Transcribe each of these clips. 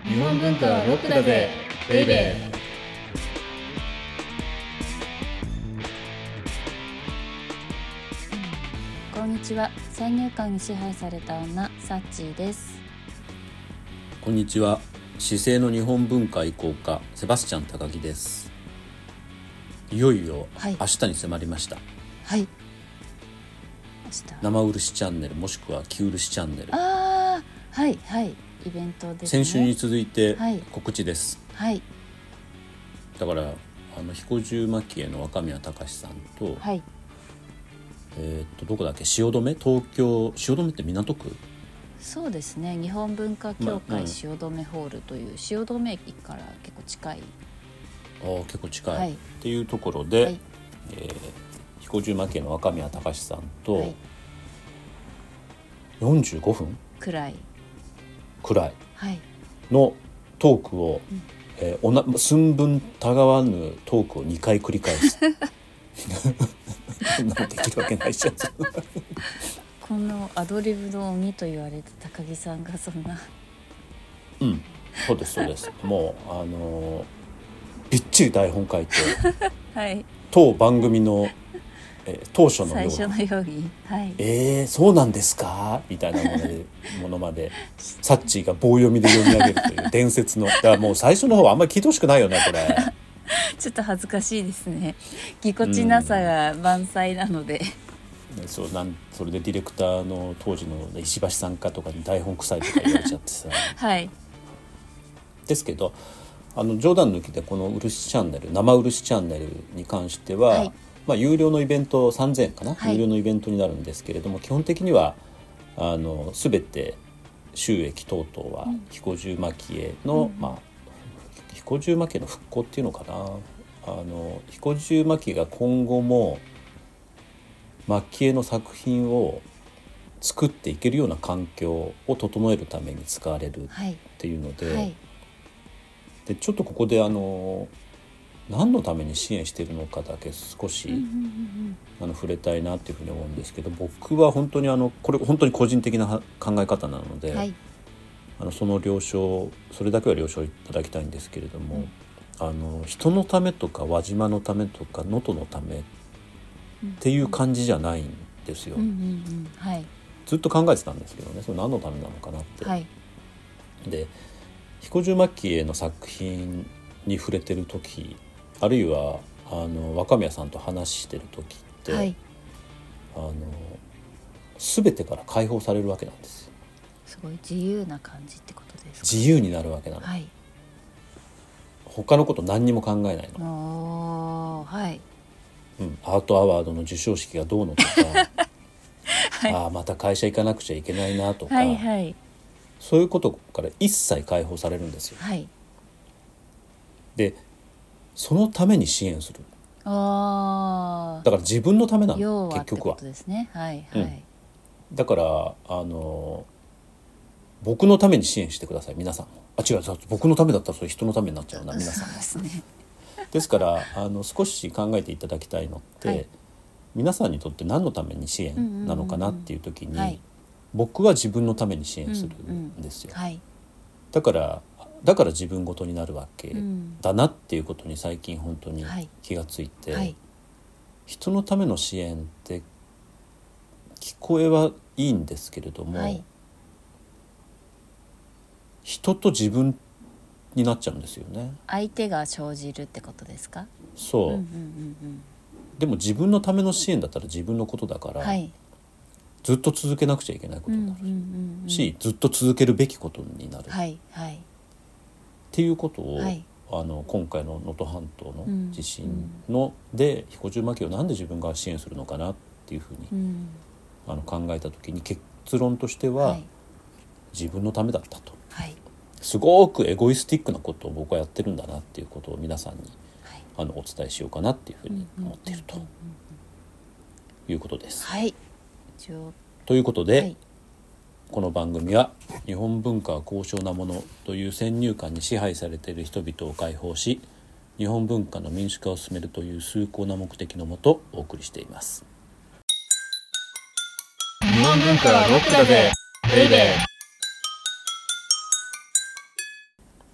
日本文化はロックだぜベイベー。 こんにちは。先入観に支配された女、サッチーです。 こんにちは。市政の日本文化愛好家セバスチャン高木です。いよいよ明日に迫りました。 はい。明日。 生漆チャンネルもしくは木漆チャンネル。 はいはい。イベントですね。 先週に続いて告知です。 はい。 だから彦十蒔絵の若宮隆さんと、 はい。 どこだっけ、汐留、東京汐留って港区。 そうですね。日本文化協会汐留ホールという汐留駅から結構近い。 結構近い、っていうところで、彦十蒔絵の若宮隆さんと、45分くらいのトークを、寸分たがわぬトークを2回繰り返すなんできるわけないじゃんこのアドリブの鬼と言われて高木さんがそんなそうですもうびっちり台本書いて、当番組の、当初のように最初のように、 そうなんですかみたいなものまでサッチーが棒読みで読み上げるという伝説の。だからもう最初の方はあんまり聞いてほしくないよねこれちょっと恥ずかしいですね。ぎこちなさが満載なので、 それでディレクターの当時の石橋さんかとかに台本臭いとか言われちゃってさですけど、冗談抜きでこの漆チャンネル、生漆チャンネルに関しては、有料のイベント3000円かな、有料のイベントになるんですけれども、基本的には全て収益等々は彦十蒔絵の、彦十蒔絵の復興っていうのかな、彦十蒔絵が今後も蒔絵の作品を作っていけるような環境を整えるために使われるっていうので、でちょっとここで何のために支援しているのかだけ少し、触れたいなっていうふうに思うんですけど、僕は本当にこれ本当に個人的な考え方なので、その了承、それだけは了承いただきたいんですけれども、人のためとか輪島のためとか能登のためっていう感じじゃないんですよ。ずっと考えてたんですけどね、それ何のためなのかなって。で彦十蒔絵の作品に触れてる時、あるいは若宮さんと話してる時って、全てから解放されるわけなんですよ。 すごい自由な感じってことですか？ 自由になるわけなの、他のこと何にも考えないの。アートアワードの授賞式がどうのとかまた会社行かなくちゃいけないなとか、そういうことから一切解放されるんですよ。でそのために支援する。だから自分のためなの、結局は。だから僕のために支援してください皆さんも。違う、僕のためだったらそれ人のためになっちゃうな皆さんも。ですから少し考えていただきたいのって、皆さんにとって何のために支援なのかなっていう時に、僕は自分のために支援するんですよ。だから自分ごとになるわけだなっていうことに最近本当に気がついて、人のための支援って聞こえはいいんですけれども、人と自分になっちゃうんですよね。 相手が生じるってことですか？ そう、でも自分のための支援だったら自分のことだから、ずっと続けなくちゃいけないことになるし、ずっと続けるべきことになる、っていうことを、今回の能登半島の地震で彦十蒔絵をなんで自分が支援するのかなっていうふうに、考えた時に結論としては、自分のためだったと、すごくエゴイスティックなことを僕はやってるんだなっていうことを皆さんに、お伝えしようかなっていうふうに思っているということです。ということで、この番組は日本文化は高尚なものという先入観に支配されている人々を解放し、日本文化の民主化を進めるという崇高な目的のもとお送りしています。 日本文化はロックだぜベイベー。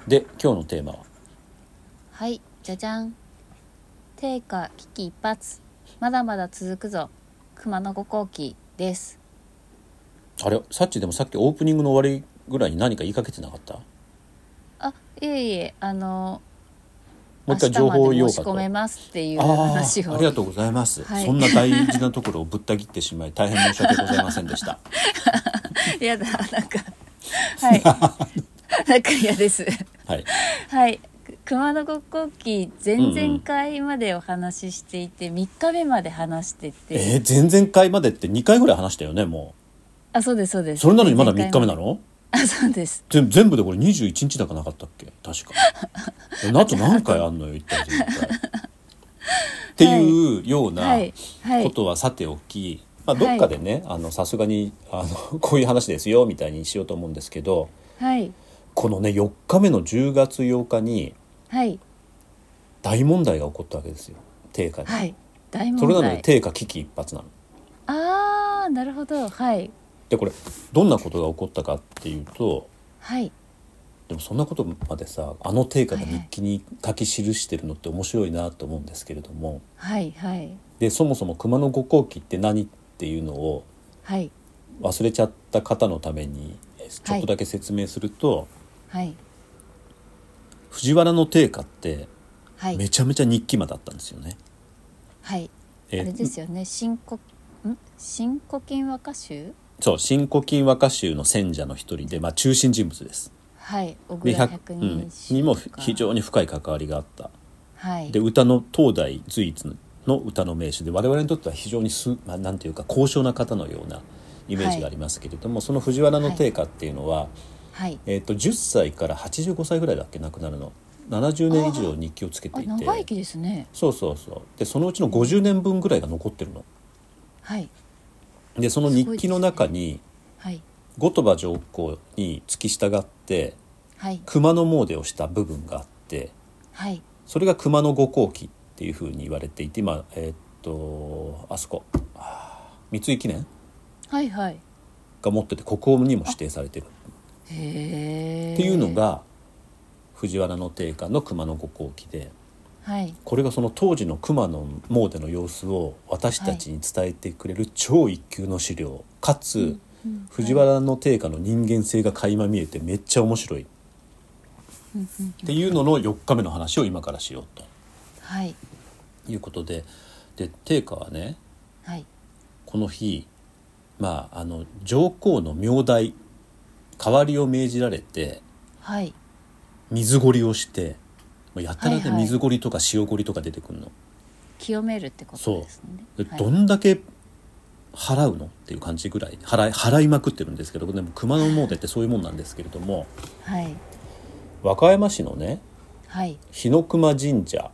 で今日のテーマは、 はい、じゃじゃん。定価危機一髪、まだまだ続くぞ、熊野五光記です。 あれさっきオープニングの終わりぐらいに何か言いかけてなかった？ あ、いえいえ、 もう一回情報を言おうかと。 明日まで申し込めますっていう話を。 ありがとうございます、 はい、 そんな大事なところをぶった切ってしまい大変申し訳ございませんでしたやだ、なんかはいなんか嫌ですはいはい、熊野五光記前々回までお話ししていて、3日目まで話してて、 前々回までって2回ぐらい話したよね。もうそうですそうです。 それなのにまだ3日目なの？ そうです。 全部でこれ21日だかなかったっけ確かあと何回あんのよ一体っていうようなことはさておき、どっかでねさすがにこういう話ですよみたいにしようと思うんですけど、 はい、 このね4日目の10月8日に大問題が起こったわけですよ、定価に、 はい、大問題。 それなので定価危機一髪なの。 あー、なるほど。はい。 でこれどんなことが起こったかっていうと、 はい、 でもそんなことまでさ定価が日記に書き記してるのって面白いなと思うんですけれども、 はいはい、 でそもそも熊野五光記って何っていうのを忘れちゃった方のためにちょっとだけ説明すると、 はい、 藤原定家ってめちゃめちゃ日記魔だったんですよね。 はい、あれですよね、新古今和歌集。 そう、新古今和歌集の選者の一人で、中心人物です。 はい、小倉百人一首にも非常に深い関わりがあった、 はい、 で歌の当代随一の歌の名手で我々にとっては非常になんていうか高尚な方のようなイメージがありますけれども、その藤原定家っていうのは、10歳から85歳ぐらいだっけ亡くなるの。70年以上日記をつけていて、 長生きですね。 そうでそのうちの50年分ぐらいが残ってるの。 はい、 でその日記の中に、後鳥羽上皇に付き従って、熊野詣をした部分があって、それが熊野五光記っていうふうに言われていて、今あそこ三井記念、が持ってて国宝にも指定されてるっていうのが藤原定家の熊野五光記で、これがその当時の熊野詣の様子を私たちに伝えてくれる超一級の資料かつ、藤原定家の人間性が垣間見えてめっちゃ面白いっていうのの4日目の話を今からしようと、いうことで、定家はね、この日、上皇の名代代わりを命じられて、水掘りをしてやたらで水掘りとか塩掘りとか出てくるの、 清めるってことですね。 どんだけ払うのっていう感じぐらい払いまくってるんですけど、でも熊野詣ってそういうもんなんですけれども、和歌山市のね、日の熊神社、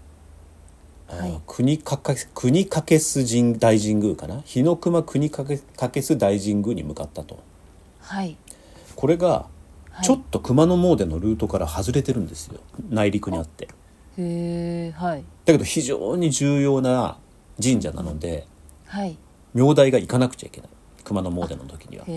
国掛大神宮かな、日の熊国掛大神宮に向かったと、これがちょっと熊野詣のルートから外れてるんですよ、内陸にあって。だけど非常に重要な神社なので、名代が行かなくちゃいけない、熊野詣の時には。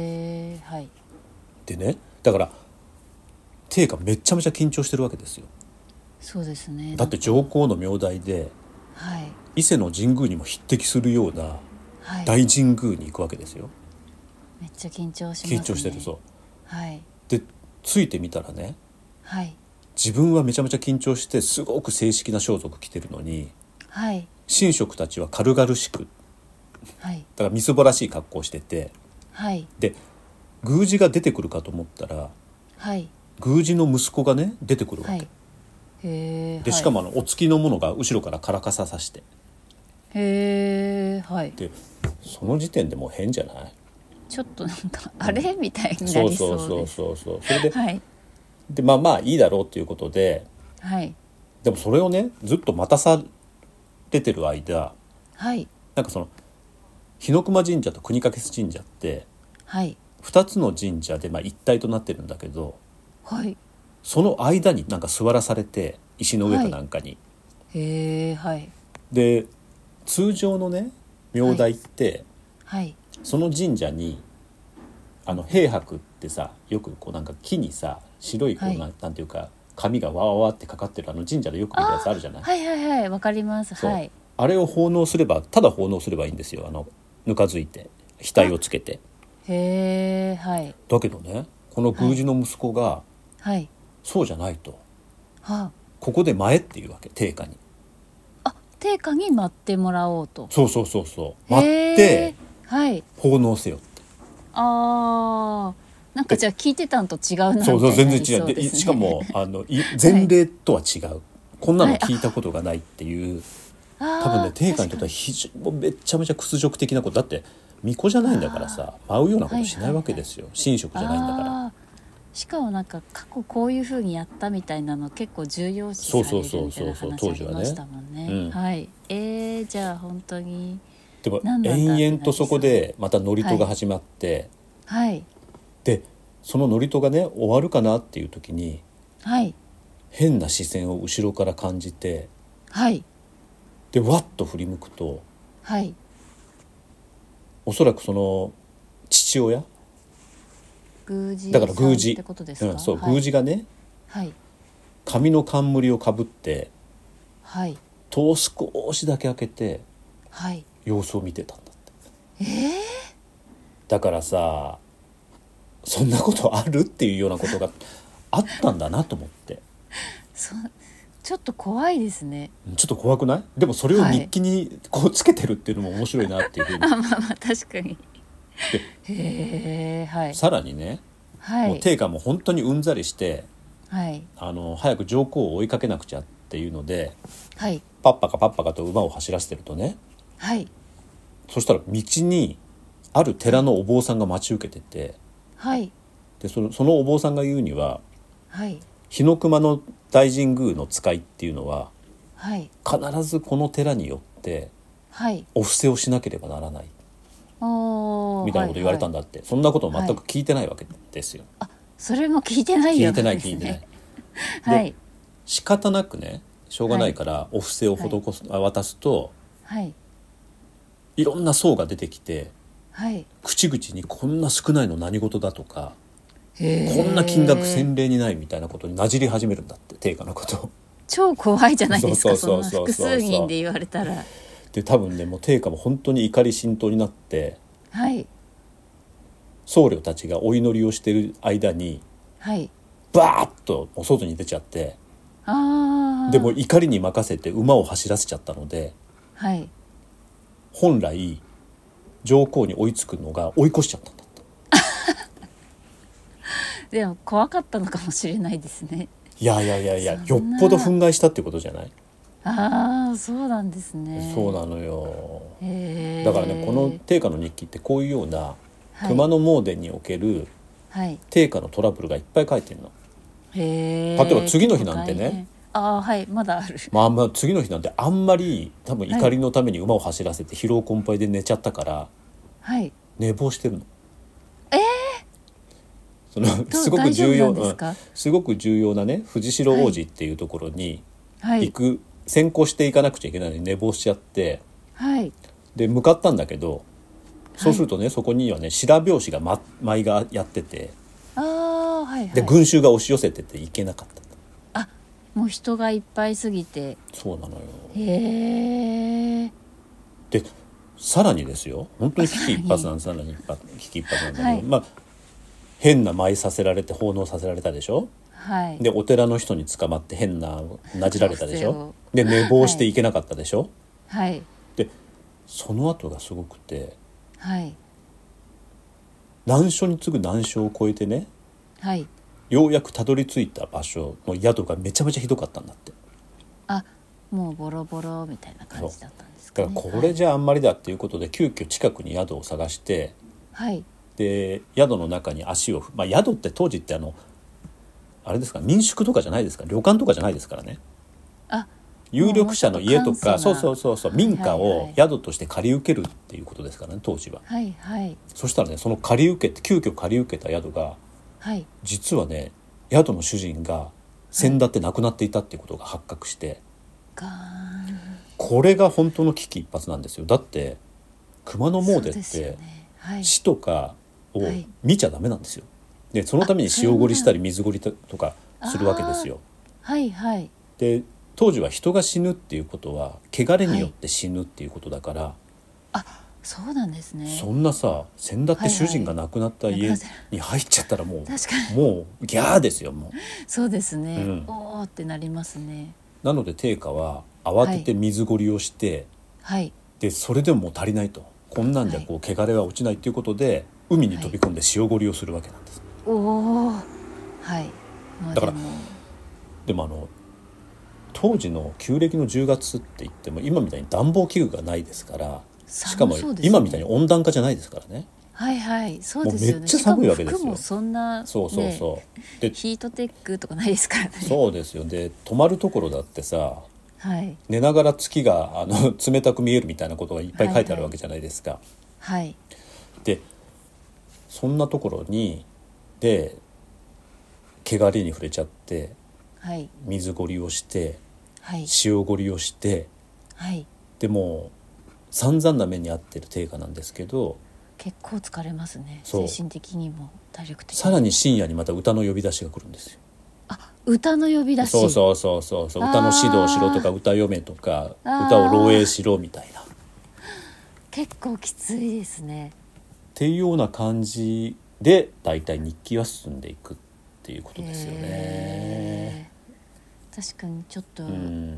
でね、だから定家めちゃめちゃ緊張してるわけですよ。 そうですね。 だって上皇の名代で、伊勢の神宮にも匹敵するような大神宮に行くわけですよ。 めっちゃ緊張しますね。 緊張してる。でついてみたらね、自分はめちゃめちゃ緊張してすごく正式な装束着てるのに、神職たちは軽々しく、だからみすぼらしい格好をしてて、で宮司が出てくるかと思ったら、宮司の息子がね出てくるわけ、でしかもお付きの者が後ろからからかささして、でその時点でもう変じゃない？ ちょっとなんかあれみたいになりそうです。 それで、でいいだろうということで、でもそれをねずっと待たされてる間、なんかその日の熊神社と国掛神社って、2つの神社で一体となってるんだけど、その間になんか座らされて石の上かなんかに、で通常のね名代って、その神社に兵伯っってさ、よくこうなんか木にさ白いこうなんていうか紙がわわわってかかってる神社でよく見るやつあるじゃない。 はいはいはい、わかります。はい。 あれを奉納すれば、ただ奉納すればいいんですよ。ぬかづいて額をつけて。 へえ、はい。 だけどね、この宮司の息子が、 はい、 そうじゃないと、 はあ、 ここで前っていうわけ、定家に。 定家に待ってもらおうと。 そう待って奉納せよって。 ああ、なんかじゃあ聞いてたんと違うなみたいな。 そう全然違う。でしかも前例とは違う、こんなの聞いたことがないっていう、多分ね定家にとってはめちゃめちゃ屈辱的なことだって、巫女じゃないんだからさ、舞うようなことしないわけですよ、神職じゃないんだから。 しかもなんか過去こういう風にやったみたいなの結構重要視されるみたいな話ありましたもんね。はい。じゃあ本当にでも延々とそこでまた祝詞が始まって、 はい、 でその祝詞がね終わるかなっていう時に、 はい、 変な視線を後ろから感じて、 はい、 でわっと振り向くと、 はい、 おそらくその父親宮司だから宮司ってことですか。 そう、はい、宮司がね、 はい、 紙の冠をかぶって、 はい、 戸を少しだけ開けて、 はい、 様子を見てたんだって。だからさ、そんなことあるっていうようなことがあったんだなと思ってちょっと怖いですね。 ちょっと怖くない？でもそれを日記にこうつけてるっていうのも面白いなっていうふうにまあ確かに。はい、 さらにね、 はい、 もう定家も本当にうんざりして、 はい、 早く上皇を追いかけなくちゃっていうので、 はい、 パッパカと馬を走らせてるとね、 はい、 そしたら道にある寺のお坊さんが待ち受けてて、 はい、 でそのお坊さんが言うには、 はい、 日の熊の大神宮の使いっていうのは、 はい、 必ずこの寺によって、 はい、 お布施をしなければならないみたいなこと言われたんだって、はいはい、そんなことを全く聞いてないわけですよ。 それも聞いてないようですね。 聞いてないはい、 で仕方なくね、しょうがないからお布施を施す、渡すと、 はい、 いろんな層が出てきて、 はい、 口々にこんな少ないの何事だとか、こんな金額先例にないみたいなことになじり始めるんだって、定家のことを。 超怖いじゃないですか、そんな複数人で言われたら。 で多分ね、もう定家も本当に怒り心頭になって、 はい、 僧侶たちがお祈りをしている間に、 はい、 バーッとお外に出ちゃって、でも怒りに任せて馬を走らせちゃったので、 はい、 本来上皇に追いつくのが追い越しちゃったんだってでも怖かったのかもしれないですね。 いやよっぽど憤慨したってことじゃない？ そうなんですね。 そうなのよ。だからね、この定家の日記ってこういうような、熊野詣でにおける定家のトラブルがいっぱい書いてるの。例えば次の日なんてね、 はい、まだある。 次の日なんてあんまり多分怒りのために馬を走らせて疲労困憊で寝ちゃったから、 はい、 寝坊してるの。すごく重要なね、藤代王子っていうところに行く、先行していかなくちゃいけないのに寝坊しちゃって、 はい、 で向かったんだけど、そうするとね、そこにはね白拍子が舞がやってて、で群衆が押し寄せてて行けなかった。 もう人がいっぱいすぎて。 そうなのよ。 でさらにですよ、本当に危機一髪なんです。危機一髪なんだけど、変な舞させられて奉納させられたでしょ。 はい、 でお寺の人に捕まって変ななじられたでしょ。で寝坊していけなかったでしょ。 はい、 でその後がすごくて、 はい、 難所に次ぐ難所を越えてね、 はい、 ようやくたどり着いた場所の宿がめちゃめちゃひどかったんだって。 もうボロボロみたいな感じだったんですかね。 だからこれじゃあんまりだっていうことで、急遽近くに宿を探して、 はい、 で宿の中に足を宿って当時ってあれですか、民宿とかじゃないですか、旅館とかじゃないですからね。有力者の家とか、そう民家を宿として借り受けるっていうことですからね、当時は。 はいはい、 そしたらね、その急遽借り受けた宿が、 はい、 実はね宿の主人が先立って亡くなっていたっていうことが発覚して、これが本当の危機一髪なんですよ。だって熊野詣って、死とかを見ちゃダメなんですよ。 でそのために塩掘りしたり水掘りとかするわけですよ。 はいはい。 で当時は人が死ぬっていうことは汚れによって死ぬっていうことだから、 あ、そうなんですね。 そんなさ先だって主人が亡くなった家に入っちゃったらもう、 確かにもうギャーですよ。もうそうですね、おーってなりますね。 なので定家は慌てて水掘りをして、 はい、 でそれでももう足りないと、こんなんじゃこう汚れは落ちないということで海に飛び込んで塩掘りをするわけなんです。 おお、はい。 だからでも当時の旧暦の10月って言っても今みたいに暖房器具がないですから、しかも今みたいに温暖化じゃないですからね。 はいはい、そうですよね。 もうめっちゃ寒いわけですよ。 服もそんな、 そうそうそう、 ね、でヒートテックとかないですからね。 そうですよ。で泊まるところだってさ、 はい、 寝ながら月が冷たく見えるみたいなことがいっぱい書いてあるわけじゃないですか。 はい、はい、 でそんなところにで汚れに触れちゃって、 はい、 水掘りをして、 はい、 塩掘りをして、 はい、 でも散々な目に遭ってる定家なんですけど、 結構疲れますね。精神的にも体力的にも。 さらに深夜にまた歌の呼び出しが来るんですよ。 あ、歌の呼び出し。 そうそうそうそう、歌の指導しろとか歌読めとか歌を漏洩しろみたいな、 結構きついですね。 っていうような感じでだいたい日記は進んでいくっていうことですよね。 確かにちょっと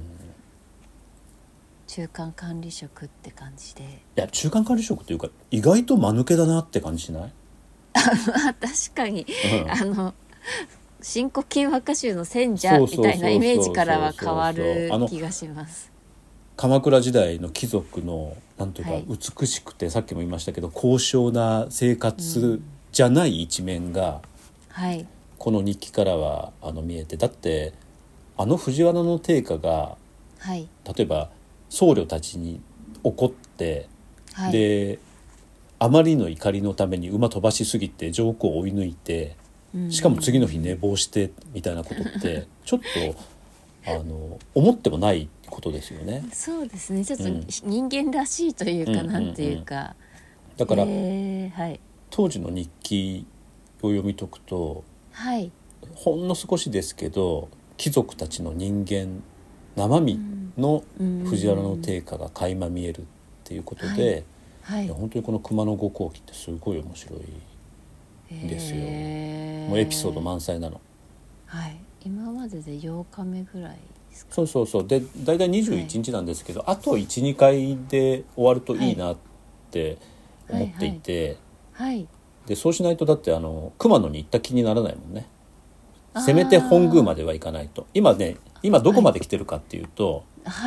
中間管理職って感じで、いや中間管理職というか意外と間抜けだなって感じしない？ 確かに、新古今和歌集の選者みたいなイメージからは変わる気がします。 鎌倉時代の貴族のなんというか美しくて、さっきも言いましたけど高尚な生活じゃない一面が、この日記からは見えて、だって藤原の定家が、例えば僧侶たちに怒って、であまりの怒りのために馬飛ばしすぎて上皇を追い抜いて、しかも次の日寝坊してみたいなことってちょっと思ってもないことですよね。 そうですね、ちょっと人間らしいというか、なんていうか、 だから、当時の日記を読み解くと、ほんの少しですけど貴族たちの人間生身の藤原の定家が垣間見えるっていうことで、本当にこの熊野五行記ってすごい面白いんですよ。もうエピソード満載なの。 今までで8日目ぐらいですか。 そうでだいたい21日なんですけど、あと 1,2 回で終わるといいなって思っていて、でそうしないとだって熊野に行った気にならないもんね。せめて本宮までは行かないと。今どこまで来てるかっていうと、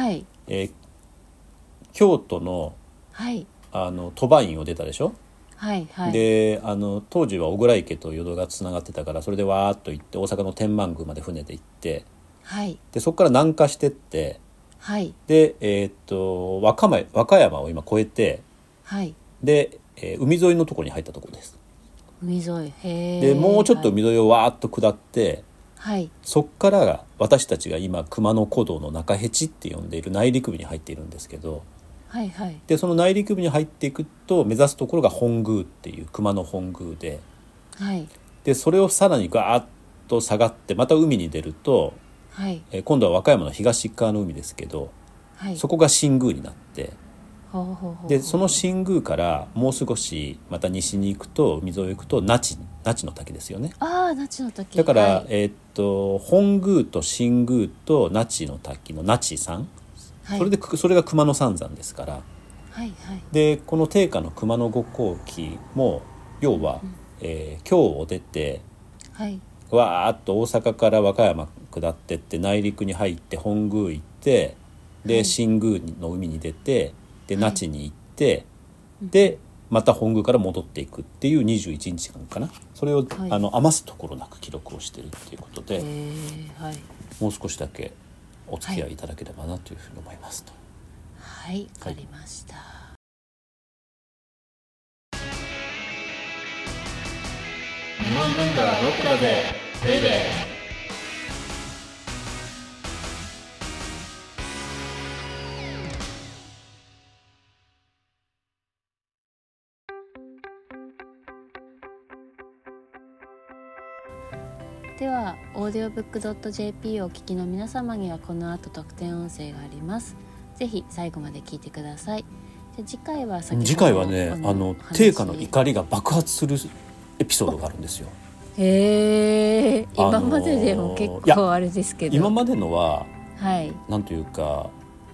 京都の鳥羽院を出たでしょ。で当時は小倉池と淀がつながってたから、それでわーっと行って大阪の天満宮まで船で行って、でそこから南下してって、で、和歌山を今越えて、で、海沿いのところに入ったところです。 海沿いでもうちょっと海沿いをわーっと下って、そっから私たちが今熊野古道の中辺地って呼んでいる内陸部に入っているんですけど、でその内陸部に入っていくと目指すところが本宮っていう熊野本宮で、でそれをさらにガーッと下がってまた海に出ると、今度は和歌山の東側の海ですけど、そこが新宮になって、でその新宮からもう少しまた西に行くと海沿い行くと那智の滝ですよね。 那智の滝だから、本宮と新宮と那智の滝の那智山、それが熊野三山ですから、でこの定家の熊野五行記も要は、京を出て、わーっと大阪から和歌山下ってって内陸に入って本宮行って、で新宮の海に出て、で那智に行って、でまた本宮から戻っていくっていう21日間かな。それを、余すところなく記録をしているっていうことで、もう少しだけお付き合いいただければなというふうに思いますと。 わかりました。 日本文化はロックだぜベイベー。 では audiobook.jp をお聞きの皆様にはこの後特典音声があります。ぜひ最後まで聞いてください。じゃ次回は次回はね定価の怒りが爆発するエピソードがあるんですよ。 へえ、今まででも結構あれですけど、 今までのは、 はい、 なんというか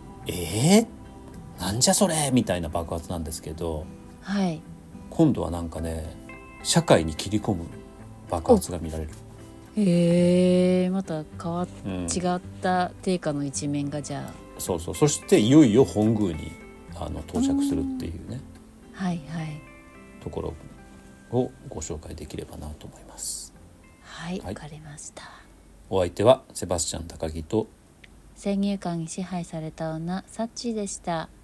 なんじゃそれみたいな爆発なんですけど、 はい、 今度はなんかね社会に切り込む爆発が見られる。 へえ、また違った定価の一面がじゃあ、 そしていよいよ本宮に到着するっていうね、 はいはい、 ところをご紹介できればなと思います。 はい、わかりました。 お相手はセバスチャン高木と先入観に支配された女サッチーでした。